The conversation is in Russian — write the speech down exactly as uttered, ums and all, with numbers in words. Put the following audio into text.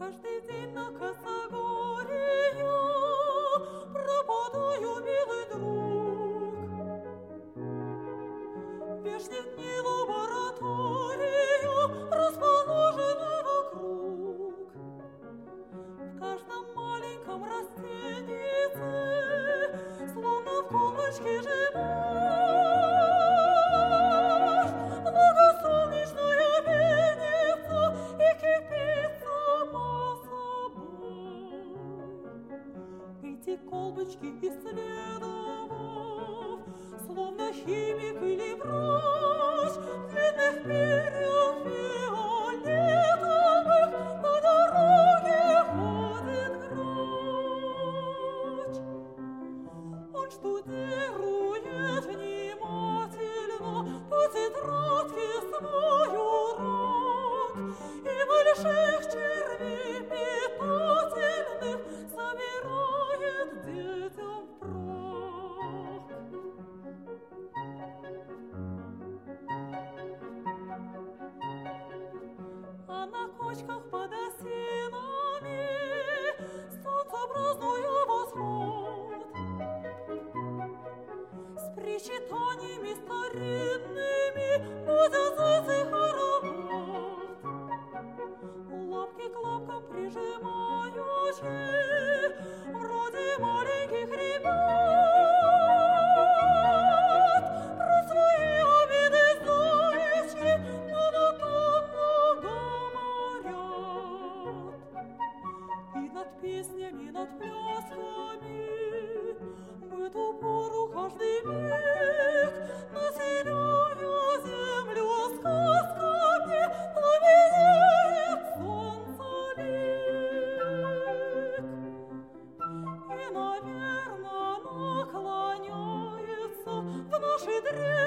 каждый день на косогоре я пропадаю, милый друг. Вешних дней лаборатория расположена вокруг. В каждом маленьком растенице, словно в колочке живешь, многосолнечная пенится и кипит сама собой. Эти колбочки исследовав, словно химик или врач, в длинных перьях фиолетовых по дороге ходит грач. Он штудирует внимательно по тетрадке свой урок и больших червей питательных собирает детям впрок. А на кочках под осинами солнце празднуя восход, с причитаниями старинными будят зайцы хоровод. Лапки к лапкам прижимаючи, вроде маленьких ребят, про свои обиды заячьи монотонно говорят. И над песнями, над плясками в эту пору каждый миг, населяя землю сказками, пламенеет солнце лик. И, наверно, наклоняется в наши древние